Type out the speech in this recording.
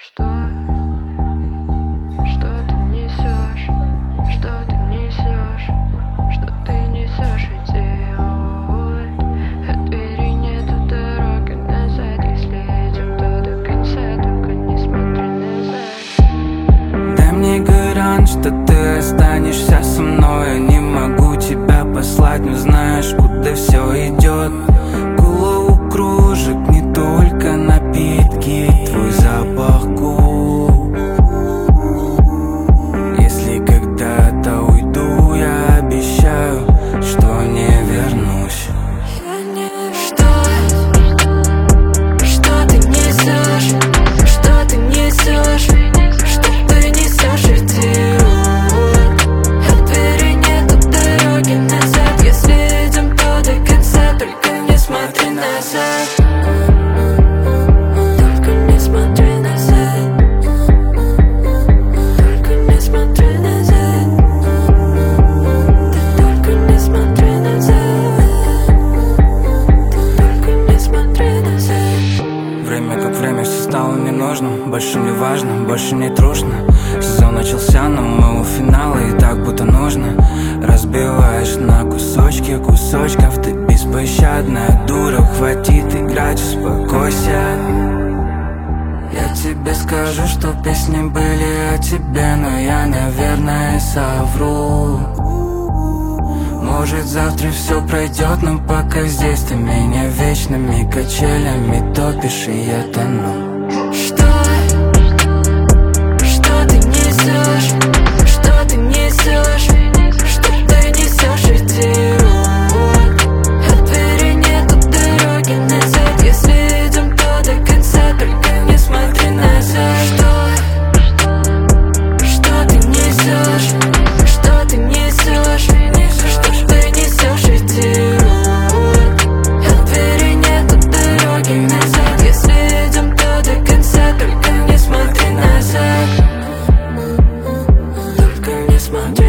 Что ты несешь? Что ты несешь? Что ты несешь, идиот? От двери нету дороги назад. Если идем, то до конца, только не смотри назад. Дай мне гарант, что ты останешься со мной. Я не могу тебя послать, но знаешь, куда все идет. Голову кружит не только напитки, твой запах губ. Если когда-то уйду, я обещаю, что не вернусь. Что ты несешь? Что ты несешь? Что ты несешь, идиот? От двери нету дороги назад. Если идем, то до конца, только не смотри назад. Только не смотри назад. Только не смотри назад. Только не смотри назад. Только не смотри назад. Время как время, все стало не нужно. Больше не важно, больше не трушно. Сезон начался, но мы у финала. И так будто нужно. Разбиваешь на кусочки кусочков. Ты беспощадная дура. Хватит играть, успокойся. Я тебе скажу, что песни были о тебе, но я, наверное, совру. Может, завтра все пройдет, но пока здесь ты меня вечными качелями топишь, и я тону. Что ты несешь? Что ты несешь? Что ты несешь, идиот? От двери нету дороги назад. Если идем, то до конца, только не смотри назад. Что ты несешь? Что ты несешь? Что ты несешь, идиот? От двери нету дороги назад. Если идем, то до конца, только не смотри назад. Только не смотри.